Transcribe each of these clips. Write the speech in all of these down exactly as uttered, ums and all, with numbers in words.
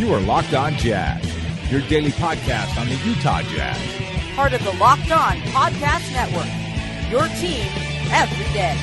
You are Locked On Jazz, your daily podcast on the Utah Jazz. Part of the Locked On Podcast Network, your team every day.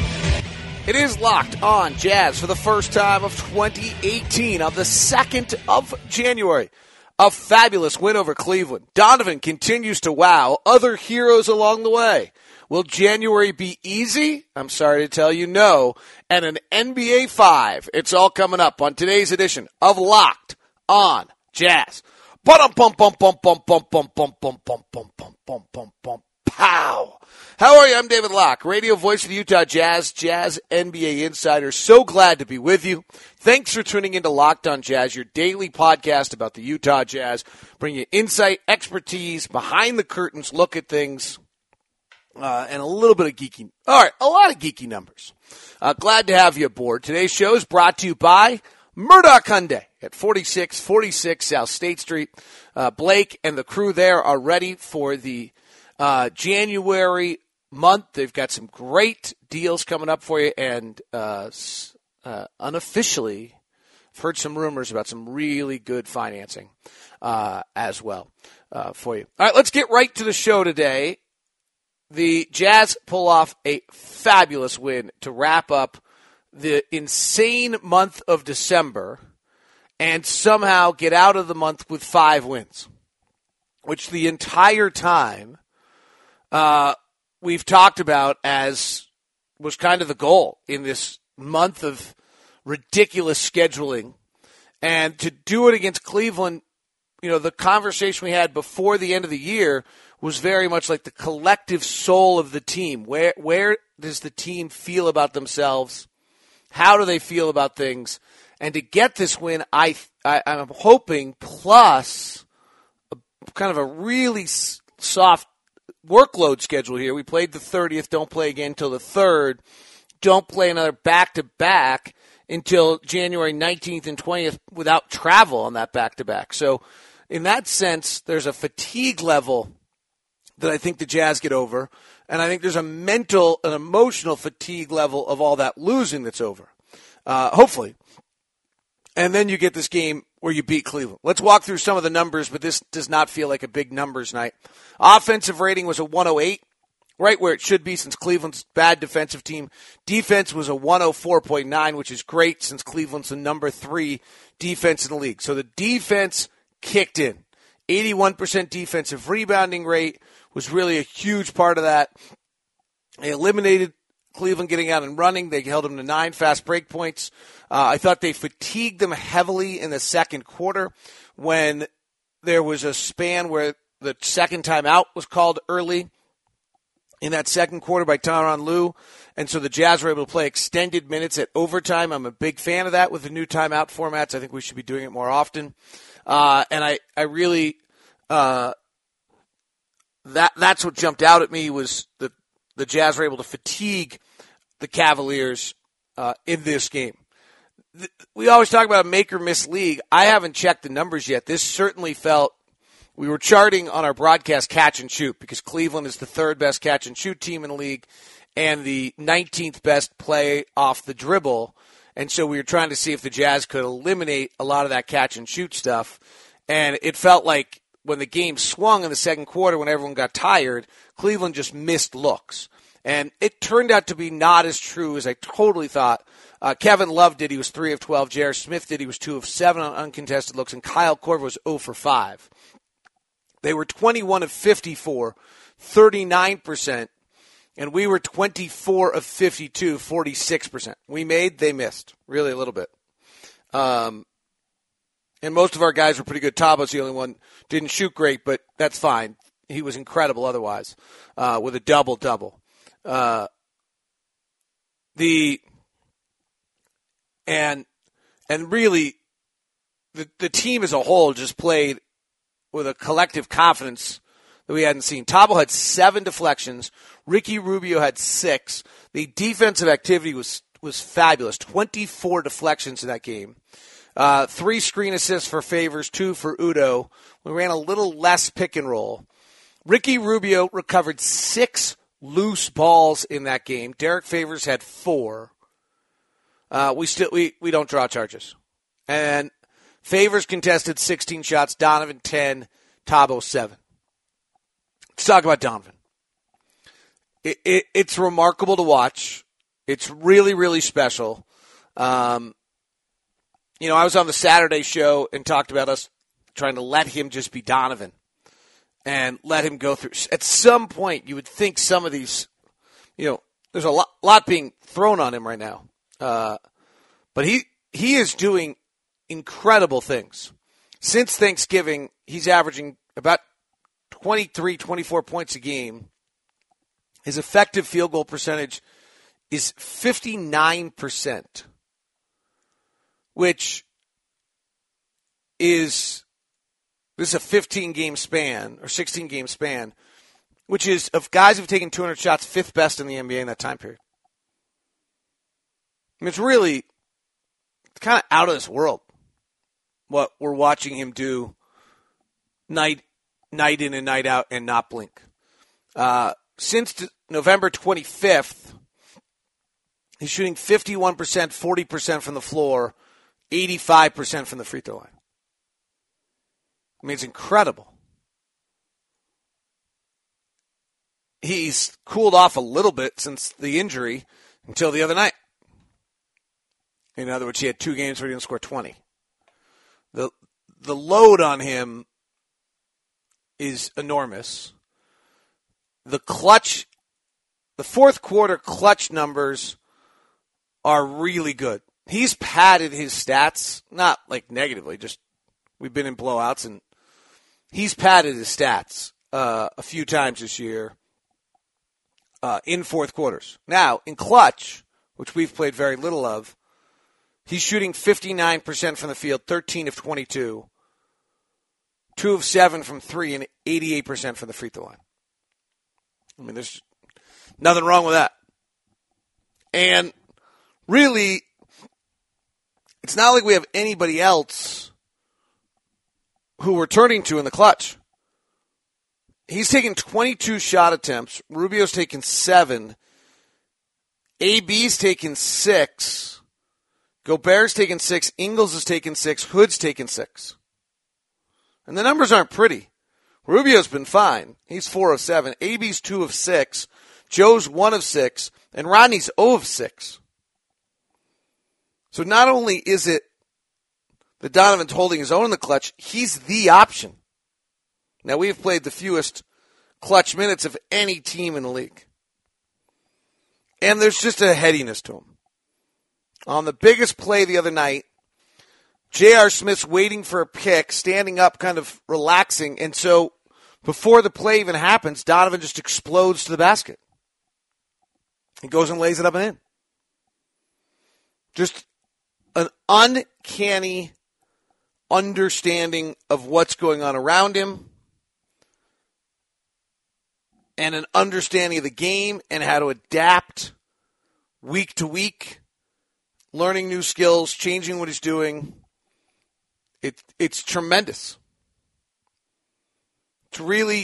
It is Locked On Jazz for the first time of twenty eighteen on the second of January. A fabulous win over Cleveland. Donovan continues to wow other heroes along the way. Will January be easy? I'm sorry to tell you no. And an N B A five. It's all coming up on today's edition of Locked On Jazz. Bum bum bum bum bum bum bum bum bum bum bum bum bum bum bum pow. How are you? I'm David Locke, radio voice of the Utah Jazz, Jazz N B A insider. So glad to be with you. Thanks for tuning into Locked On Jazz, your daily podcast about the Utah Jazz. Bring you insight, expertise, behind the curtains, look at things, uh, and a little bit of geeky. All right, a lot of geeky numbers. Uh, glad to have you aboard. Today's show is brought to you by Murdoch Hyundai at forty-six forty-six South State Street. Uh, Blake and the crew there are ready for the uh, January month. They've got some great deals coming up for you, and uh, uh, unofficially, I've heard some rumors about some really good financing uh, as well uh, for you. All right, let's get right to the show today. The Jazz pull off a fabulous win to wrap up the insane month of December and somehow get out of the month with five wins, which the entire time uh, we've talked about as was kind of the goal in this month of ridiculous scheduling. And to do it against Cleveland, you know, the conversation we had before the end of the year was very much like the collective soul of the team. Where where does the team feel about themselves? How do they feel about things? And to get this win, I, I, I'm hoping, plus a, kind of a really s- soft workload schedule here. We played the thirtieth, don't play again until the third. Don't play another back-to-back until January nineteenth and twentieth without travel on that back-to-back. So in that sense, there's a fatigue level that I think the Jazz get over. And I think there's a mental and emotional fatigue level of all that losing that's over, uh, hopefully. And then you get this game where you beat Cleveland. Let's walk through some of the numbers, but this does not feel like a big numbers night. Offensive rating was a one oh eight, right where it should be since Cleveland's bad defensive team. Defense was a one oh four point nine, which is great since Cleveland's the number three defense in the league. So the defense kicked in. eighty-one percent defensive rebounding rate was really a huge part of that. They eliminated Cleveland getting out and running. They held them to nine fast break points. Uh, I thought they fatigued them heavily in the second quarter when there was a span where the second timeout was called early in that second quarter by Tyronn Lue. And so the Jazz were able to play extended minutes at overtime. I'm a big fan of that with the new timeout formats. I think we should be doing it more often. Uh, and I, I really, uh, that, that's what jumped out at me was the, the Jazz were able to fatigue the Cavaliers, uh, in this game. We always talk about a make or miss league. I haven't checked the numbers yet. This certainly felt, we were charting on our broadcast catch and shoot because Cleveland is the third best catch and shoot team in the league and the nineteenth best play off the dribble. And so we were trying to see if the Jazz could eliminate a lot of that catch and shoot stuff. And it felt like when the game swung in the second quarter, when everyone got tired, Cleveland just missed looks. And it turned out to be not as true as I totally thought. Uh, Kevin Love did. He was three of twelve. J R. Smith did. He was two of seven on uncontested looks. And Kyle Korver was zero for five. They were twenty-one of fifty-four, thirty-nine percent. And we were twenty-four of fifty-two, forty-six percent. We made, they missed. Really a little bit. Um, and most of our guys were pretty good. Tabo's the only one. Didn't shoot great, but that's fine. He was incredible otherwise, uh, with a double-double. Uh, the and and really the the team as a whole just played with a collective confidence that we hadn't seen. Tabo had seven deflections. Ricky Rubio had six. The defensive activity was was fabulous. twenty-four deflections in that game. Uh, three screen assists for Favors, two for Udo. We ran a little less pick and roll. Ricky Rubio recovered six loose balls in that game. Derek Favors had four. Uh, we still we, we don't draw charges. And Favors contested sixteen shots, Donovan ten, Thabo seven. Let's talk about Donovan. It, it, it's remarkable to watch. It's really, really special. Um, you know, I was on the Saturday show and talked about us trying to let him just be Donovan and let him go through. At some point, you would think some of these, you know, there's a lot, lot being thrown on him right now. Uh, but he he is doing incredible things. Since Thanksgiving, he's averaging about twenty-three, twenty-four points a game. His effective field goal percentage is fifty-nine percent, which is, this is a fifteen-game span, or sixteen-game span, which is, of guys who've taken two hundred shots, fifth best in the N B A in that time period. I mean, it's really kind of out of this world what we're watching him do night night in and night out and not blink. Uh, since November twenty-fifth, he's shooting fifty-one percent, forty percent from the floor, eighty-five percent from the free throw line. I mean, it's incredible. He's cooled off a little bit since the injury until the other night. In other words, he had two games where he didn't score twenty. The the load on him is enormous. The clutch, the fourth quarter clutch numbers are really good. He's padded his stats, not like negatively, just we've been in blowouts, and he's padded his stats uh, a few times this year uh, in fourth quarters. Now, in clutch, which we've played very little of, he's shooting fifty-nine percent from the field, thirteen of twenty-two, two of seven from three, and eighty-eight percent from the free throw line. I mean, there's nothing wrong with that. And really, it's not like we have anybody else who we're turning to in the clutch. He's taken twenty-two shot attempts. Rubio's taken seven. A B's taken six. Gobert's taken six. Ingles has taken six. Hood's taken six. And the numbers aren't pretty. Rubio's been fine. He's four of seven. A B's two of six. Joe's one of six. And Rodney's zero of six. So not only is it that Donovan's holding his own in the clutch, he's the option. Now, we've played the fewest clutch minutes of any team in the league. And there's just a headiness to him. On the biggest play the other night, J R. Smith's waiting for a pick, standing up, kind of relaxing. And so before the play even happens, Donovan just explodes to the basket. He goes and lays it up and in. Just an uncanny understanding of what's going on around him and an understanding of the game and how to adapt week to week, learning new skills, changing what he's doing. It, it's tremendous. It's really,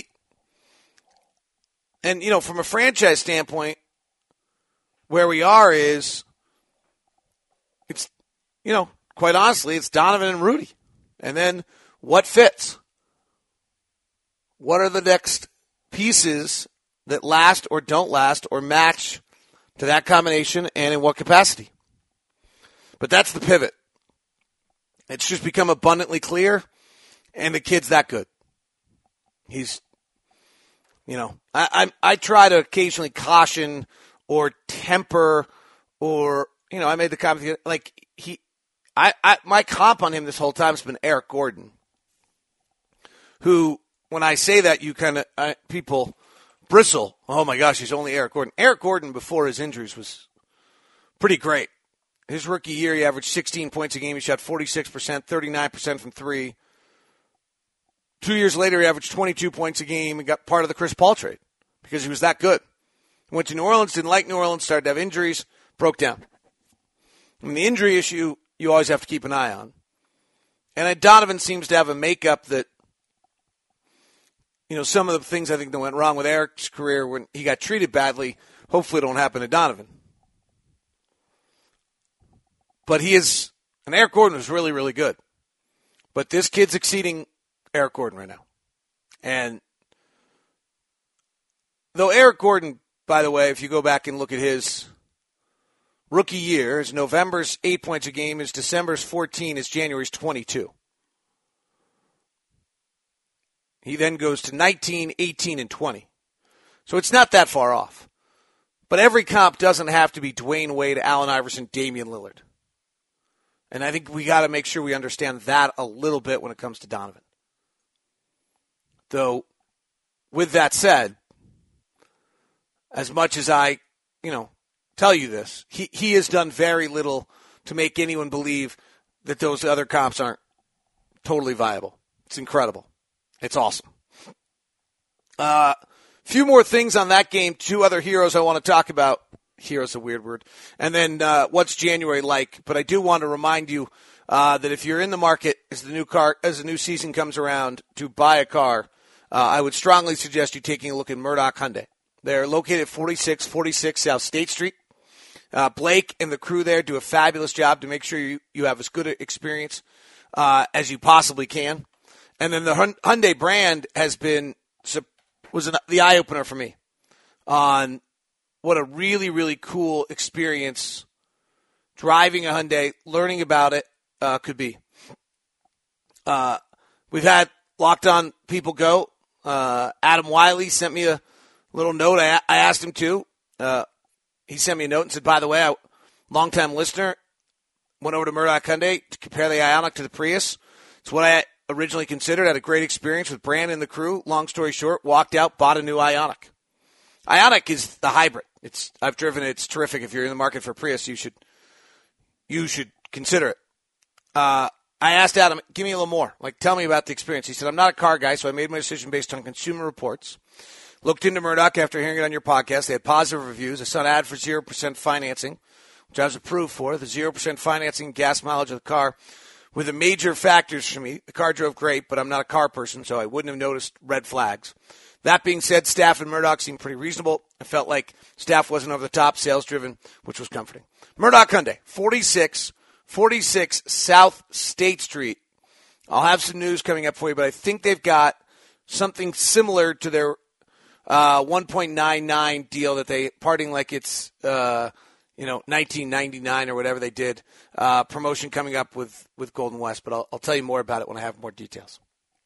and, you know, from a franchise standpoint, where we are is, it's, you know, quite honestly, it's Donovan and Rudy. And then what fits? What are the next pieces that last or don't last or match to that combination, and in what capacity? But that's the pivot. It's just become abundantly clear, and the kid's that good. He's, you know, I I, I try to occasionally caution or temper or, you know, I made the comment, like, he, I, I my comp on him this whole time has been Eric Gordon, who, when I say that, you kind of, people bristle. Oh, my gosh, he's only Eric Gordon. Eric Gordon, before his injuries, was pretty great. His rookie year, he averaged sixteen points a game. He shot forty-six percent, thirty-nine percent from three. Two years later, he averaged twenty-two points a game and got part of the Chris Paul trade because he was that good. Went to New Orleans, didn't like New Orleans, started to have injuries, broke down. I mean, the injury issue you always have to keep an eye on. And Donovan seems to have a makeup that, you know, some of the things I think that went wrong with Eric's career when he got treated badly, hopefully don't happen to Donovan. But he is, and Eric Gordon was really, really good. But this kid's exceeding Eric Gordon right now. And though Eric Gordon, by the way, if you go back and look at his rookie year, his November's eight points a game, his December's fourteen, his January's twenty-two. He then goes to nineteen, eighteen, and twenty. So it's not that far off. But every comp doesn't have to be Dwayne Wade, Allen Iverson, Damian Lillard. And I think we got to make sure we understand that a little bit when it comes to Donovan. Though, with that said, as much as I, you know, tell you this, he, he has done very little to make anyone believe that those other comps aren't totally viable. It's incredible. It's awesome. Uh, few more things on that game. Two other heroes I want to talk about. Hero's a weird word. And then uh, what's January like? But I do want to remind you uh, that if you're in the market as the new car as the new season comes around to buy a car, uh, I would strongly suggest you taking a look at Murdoch Hyundai. They're located at forty-six forty-six South State Street. Uh, Blake and the crew there do a fabulous job to make sure you, you have as good an experience uh, as you possibly can. And then the Hyundai brand has been was an, the eye opener for me on what a really, really cool experience driving a Hyundai, learning about it uh, could be. Uh, we've had Locked On people go. Uh, Adam Wiley sent me a little note. I, I asked him to. Uh, he sent me a note and said, by the way, I, longtime listener, went over to Murdoch Hyundai to compare the Ioniq to the Prius. It's what I originally considered. Had a great experience with Brandon and the crew. Long story short, walked out, bought a new Ioniq. Ioniq is the hybrid. It's I've driven it. It's terrific. If you're in the market for Prius, you should you should consider it. Uh, I asked Adam, give me a little more. Like, tell me about the experience. He said, I'm not a car guy, so I made my decision based on Consumer Reports. Looked into Murdoch after hearing it on your podcast. They had positive reviews. I saw an ad for zero percent financing, which I was approved for. The zero percent financing, gas mileage of the car were the major factors for me. The car drove great, but I'm not a car person, so I wouldn't have noticed red flags. That being said, staff in Murdoch seemed pretty reasonable. I felt like staff wasn't over the top, sales-driven, which was comforting. Murdoch Hyundai, forty-six forty-six South State Street. I'll have some news coming up for you, but I think they've got something similar to their uh, one point nine nine deal that they parting like it's uh, you know nineteen ninety-nine or whatever they did. Uh, promotion coming up with, with Golden West, but I'll, I'll tell you more about it when I have more details.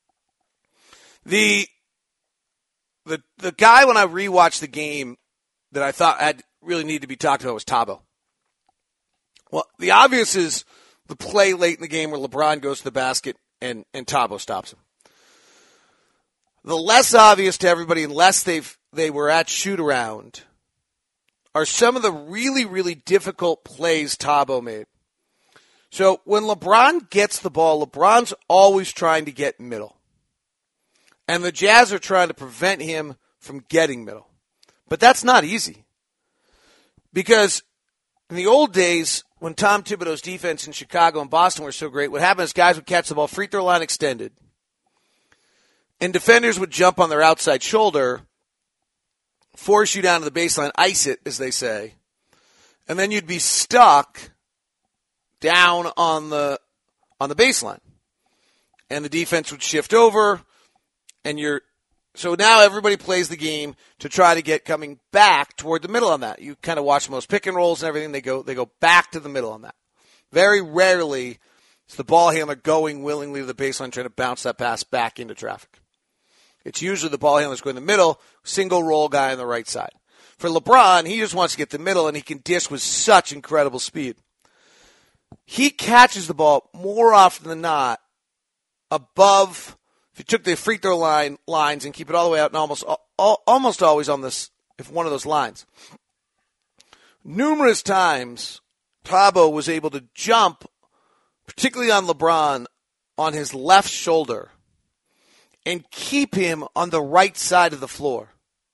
The The the guy, when I rewatched the game, that I thought had really needed to be talked about was Thabo. Well, the obvious is the play late in the game where LeBron goes to the basket and, and Thabo stops him. The less obvious to everybody, unless they've they were at shoot-around, are some of the really, really difficult plays Thabo made. So when LeBron gets the ball, LeBron's always trying to get middle. And the Jazz are trying to prevent him from getting middle. But that's not easy. Because in the old days, when Tom Thibodeau's defense in Chicago and Boston were so great, what happened is guys would catch the ball, free throw line extended, and defenders would jump on their outside shoulder, force you down to the baseline, ice it, as they say, and then you'd be stuck down on the on the baseline. And the defense would shift over, and you're so now everybody plays the game to try to get coming back toward the middle on that. You kind of watch most pick and rolls and everything. They go they go back to the middle on that. Very rarely is the ball handler going willingly to the baseline trying to bounce that pass back into traffic. It's usually the ball handler's going to the middle, single roll guy on the right side. For LeBron, he just wants to get the middle, and he can dish with such incredible speed. He catches the ball more often than not above. If you took the free throw line lines and keep it all the way out, and almost all, almost always on this, if one of those lines. Numerous times, Thabo was able to jump, particularly on LeBron, on his left shoulder, and keep him on the right side of the floor.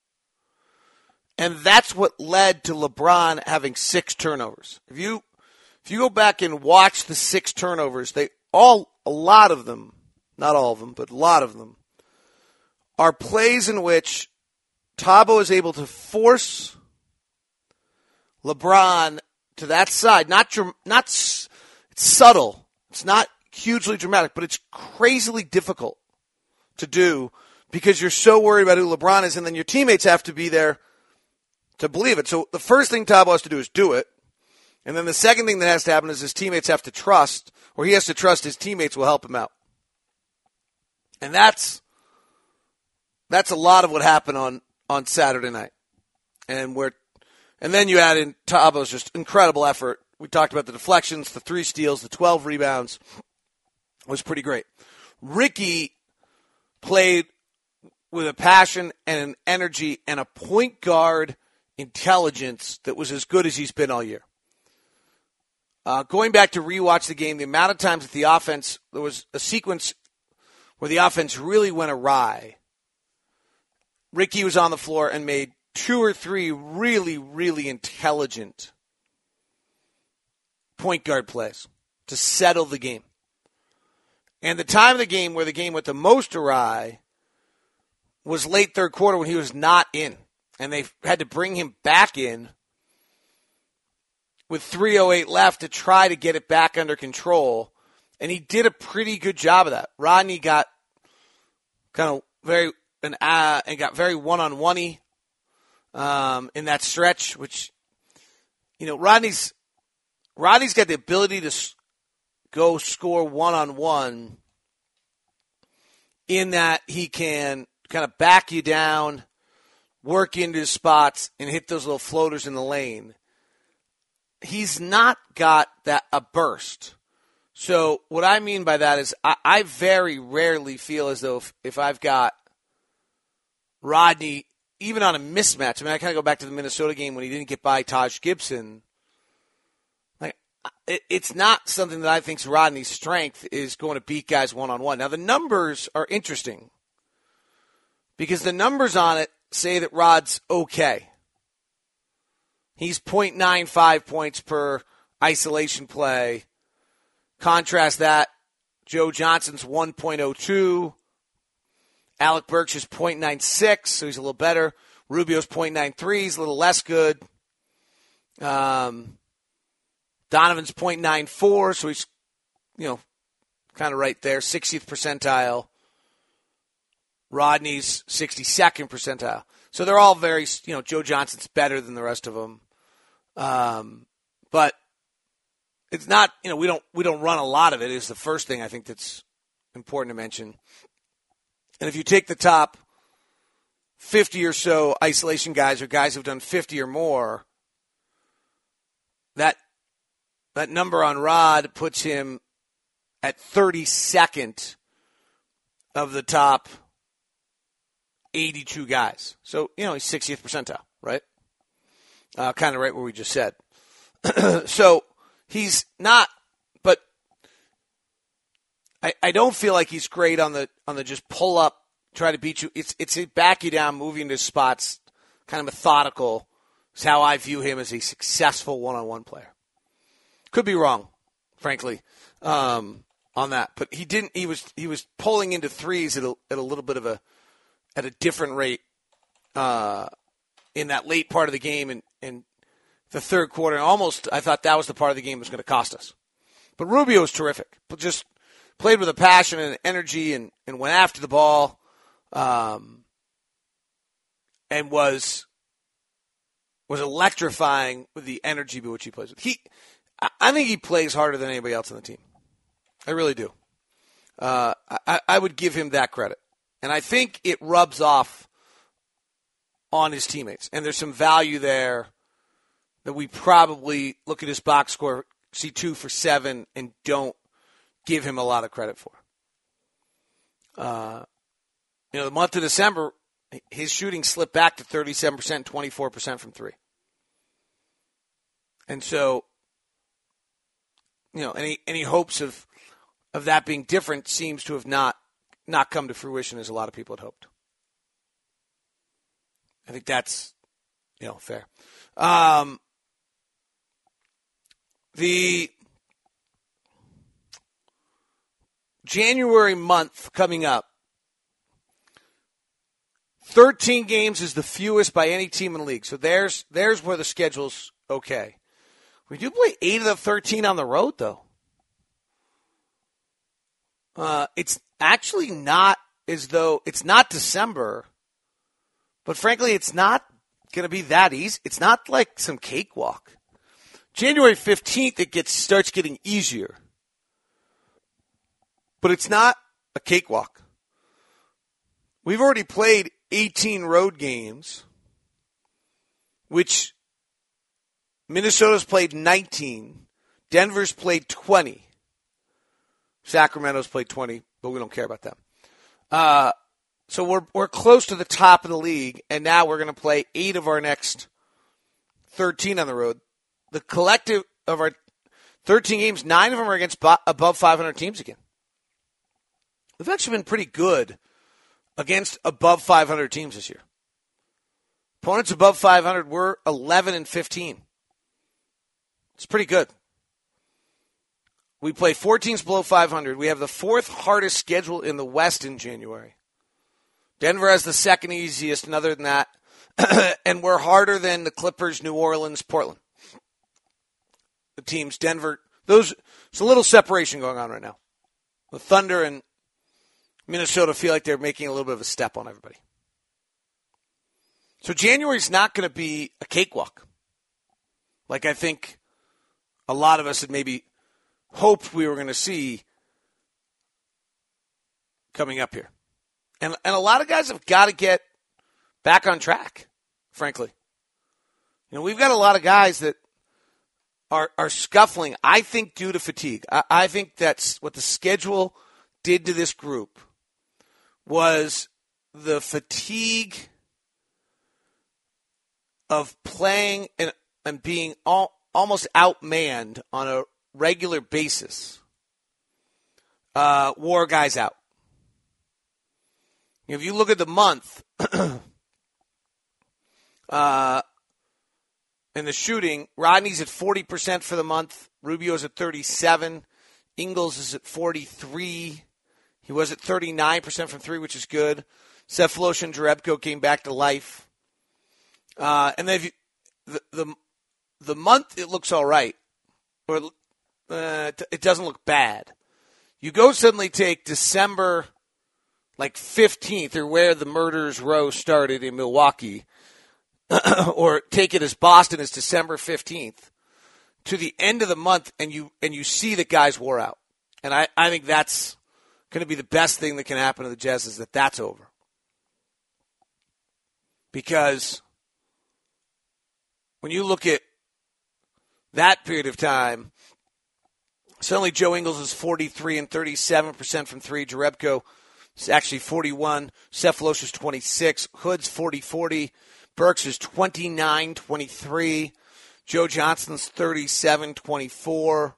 And that's what led to LeBron having six turnovers. If you if you go back and watch the six turnovers, they all a lot of them. Not all of them, but a lot of them, are plays in which Thabo is able to force LeBron to that side. Not not it's subtle. It's not hugely dramatic, but it's crazily difficult to do because you're so worried about who LeBron is, and then your teammates have to be there to believe it. So the first thing Thabo has to do is do it. And then the second thing that has to happen is his teammates have to trust, or he has to trust his teammates will help him out. And that's that's a lot of what happened on, on Saturday night. And we're and then you add in Thabo's just incredible effort. We talked about the deflections, the three steals, the twelve rebounds. It was pretty great. Ricky played with a passion and an energy and a point guard intelligence that was as good as he's been all year. Uh, going back to rewatch the game, the amount of times that the offense, there was a sequence where the offense really went awry. Ricky was on the floor and made two or three really, really intelligent point guard plays to settle the game. And the time of the game where the game went the most awry was late third quarter when he was not in. And they had to bring him back in with three oh eight left to try to get it back under control. And he did a pretty good job of that. Rodney got kind of very and uh, and got very one-on-one-y um, in that stretch, which, you know, Rodney's Rodney's got the ability to go score one-on-one in that he can kind of back you down, work into his spots, and hit those little floaters in the lane. He's not got that a burst. So what I mean by that is I, I very rarely feel as though if, if I've got Rodney, even on a mismatch, I mean, I kind of go back to the Minnesota game when he didn't get by Taj Gibson. Like, it, it's not something that I think's Rodney's strength is going to beat guys one-on-one. Now, the numbers are interesting because the numbers on it say that Rod's okay. He's point nine five points per isolation play. Contrast that, Joe Johnson's one point oh two. Alec Burks is point nine six, so he's a little better. Rubio's point nine three, he's a little less good. Um, Donovan's point nine four, so he's, you know, kind of right there, sixtieth percentile. Rodney's sixty-second percentile. So they're all very, you know, Joe Johnson's better than the rest of them. Um, but it's not, you know, we don't we don't run a lot of it is the first thing I think that's important to mention. And if you take the top fifty or so isolation guys or guys who've done fifty or more, that that number on Rod puts him at thirty-second of the top eighty-two guys. So, you know, he's sixtieth percentile, right? Uh, kind of right where we just said. So he's not, but I, I don't feel like he's great on the on the just pull up, try to beat you. It's it's a back you down, moving to spots, kind of methodical. Is how I view him as a successful one-on-one player. Could be wrong, frankly, um, on that. But he didn't. He was he was pulling into threes at a, at a little bit of a at a different rate uh, in that late part of the game and. in the third quarter. Almost, I thought that was the part of the game that was going to cost us. But Rubio was terrific. But just played with a passion and energy and, and went after the ball um, and was was electrifying with the energy with which he plays with. He, I think he plays harder than anybody else on the team. I really do. Uh, I, I would give him that credit. And I think it rubs off on his teammates. And there's some value there that we probably look at his box score, see two for seven, and don't give him a lot of credit for. Uh, you know, the month of December, his shooting slipped back to thirty-seven percent, twenty-four percent from three. And so, you know, any any hopes of of that being different seems to have not not come to fruition as a lot of people had hoped. I think that's, you know, fair. Um, the January month coming up, thirteen games is the fewest by any team in the league. So there's there's where the schedule's okay. We do play eight of the thirteen on the road, though. Uh, it's actually not as though it's not December, but frankly, it's not going to be that easy. It's not like some cakewalk. January fifteenth, it gets starts getting easier, but it's not a cakewalk. We've already played eighteen road games, which Minnesota's played nineteen, Denver's played twenty, Sacramento's played twenty, but we don't care about them. Uh, so we're we're close to the top of the league, and now we're going to play eight of our next thirteen on the road. The collective of our thirteen games, nine of them are against bo- above five hundred teams again. We've actually been pretty good against above five hundred teams this year. Opponents above five hundred, we're eleven and fifteen. It's pretty good. We play four teams below five hundred. We have the fourth hardest schedule in the West in January. Denver has the second easiest, and other than that, and we're harder than the Clippers, New Orleans, Portland. The teams, Denver, those, there's a little separation going on right now. The Thunder and Minnesota feel like they're making a little bit of a step on everybody. So January's not going to be a cakewalk. Like I think a lot of us had maybe hoped we were going to see coming up here. And and a lot of guys have got to get back on track, frankly. You know, we've got a lot of guys that are are scuffling, I think, due to fatigue. I, I think that's what the schedule did to this group was the fatigue of playing and, and being all, almost outmanned on a regular basis. Uh, wore guys out. If you look at the month, uh, in the shooting, Rodney's at forty percent for the month. Rubio's at thirty-seven. Ingles is at forty-three. He was at thirty-nine percent from three, which is good. Sefolosha and Jerebko came back to life. Uh, and then if you, the, the the month, it looks all right. Or uh, it doesn't look bad. You go suddenly take December, like fifteenth, or where the Murderers Row started in Milwaukee, or take it as Boston is December fifteenth, to the end of the month, and you and you see that guys wore out. And I, I think that's going to be the best thing that can happen to the Jazz is that that's over. Because when you look at that period of time, suddenly Joe Ingles is forty-three and thirty-seven percent from three. Jerebko is actually forty-one. Sefolosha is twenty-six. Hood's forty forty. Burks is twenty-nine twenty-three. Joe Johnson's thirty-seven twenty-four.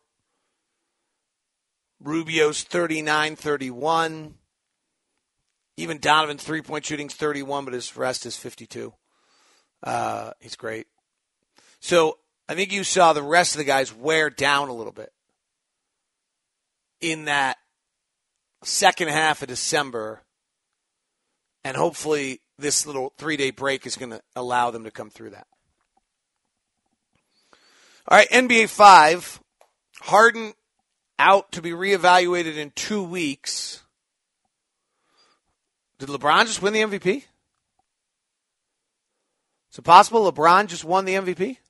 Rubio's thirty-nine thirty-one. Even Donovan's three-point shooting's thirty-one, but his rest is fifty-two. Uh, he's great. So I think you saw the rest of the guys wear down a little bit in that second half of December, and hopefully this little three-day break is going to allow them to come through that. All right, N B A five, Harden out to be reevaluated in two weeks. Did LeBron just win the M V P? Is it possible LeBron just won the M V P?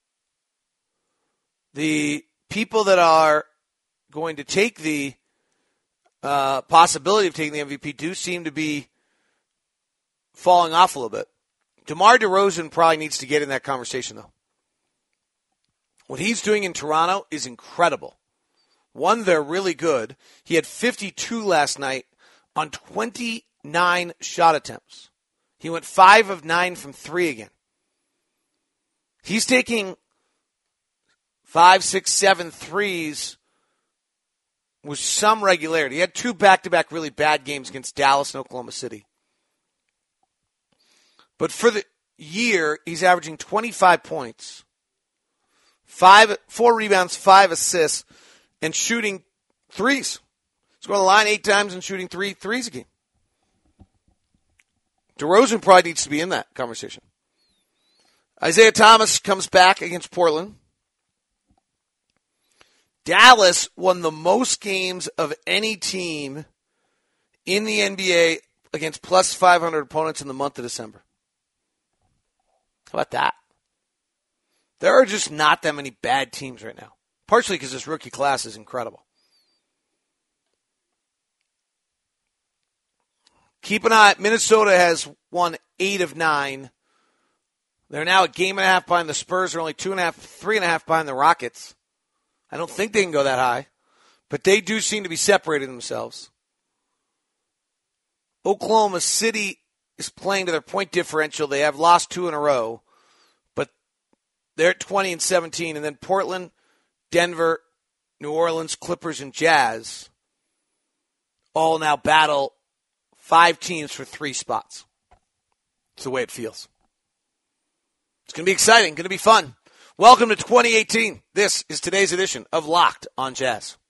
The people that are going to take the uh, possibility of taking the M V P do seem to be falling off a little bit. DeMar DeRozan probably needs to get in that conversation, though. What he's doing in Toronto is incredible. One, they're really good. He had fifty-two last night on twenty-nine shot attempts. He went five of nine from three again. He's taking five, six, seven threes with some regularity. He had two back-to-back really bad games against Dallas and Oklahoma City. But for the year, he's averaging twenty-five points, five, four rebounds, five assists, and shooting threes. He's going to the line eight times and shooting three threes a game. DeRozan probably needs to be in that conversation. Isaiah Thomas comes back against Portland. Dallas won the most games of any team in the N B A against plus five hundred opponents in the month of December. How about that? There are just not that many bad teams right now, partially because this rookie class is incredible. Keep an eye. Minnesota has won eight of nine. They're now a game and a half behind the Spurs. They're only two and a half, three and a half behind the Rockets. I don't think they can go that high, but they do seem to be separating themselves. Oklahoma City is playing to their point differential. They have lost two in a row, but they're at twenty and seventeen. And then Portland, Denver, New Orleans, Clippers, and Jazz all now battle five teams for three spots. It's the way it feels. It's going to be exciting, going to be fun. Welcome to twenty eighteen. This is today's edition of Locked on Jazz.